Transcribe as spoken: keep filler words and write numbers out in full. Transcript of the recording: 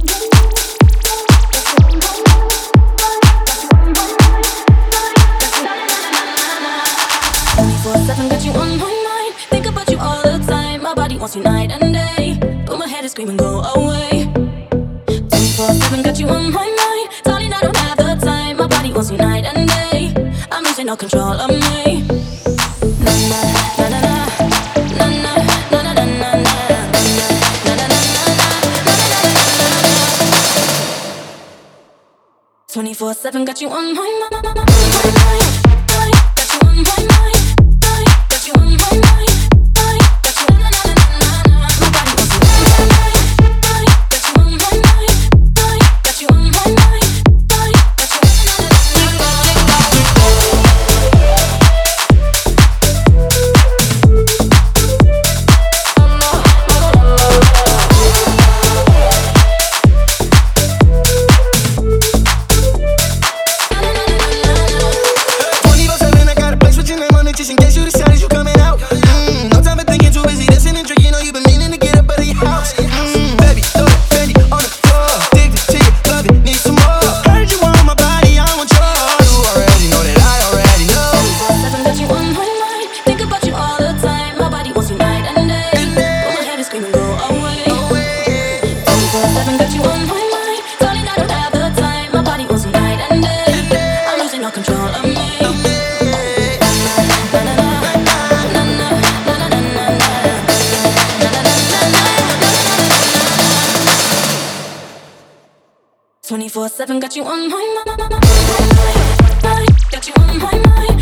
twenty-four seven got you on my mind. Think about you all the time. My body wants you night and day, but my head is screaming, go away. twenty-four seven got you on my mind. Darling, I don't have the time. My body wants you night and day. I'm losing all control of me. Na na na na na na na na na na na na. twenty-four seven got you on my mind. Got you on my mind. Got you on my mind. Got you na na na na na na. My body wants you on my mind. Got you on my mind. Got you on my mind. Got you na na na just in case you decided you coming out. Mm, no time for thinking, too busy dancing and drinking. Know you been meaning to get up out of your house. Mm, baby, throw it, Fendi on the floor. Addicted to you, love it, need some more. Heard you want my body, I want yours. You already know that I already know. twenty-four seven got you on my mind. Think about you all the time. My body wants you night and day, but my head is screaming, go away. twenty-four seven got you on my mind. Darling, I don't have the time. My body wants you night and day. I'm losing all control of me. twenty-four seven got you on my mind. Got you on my mind.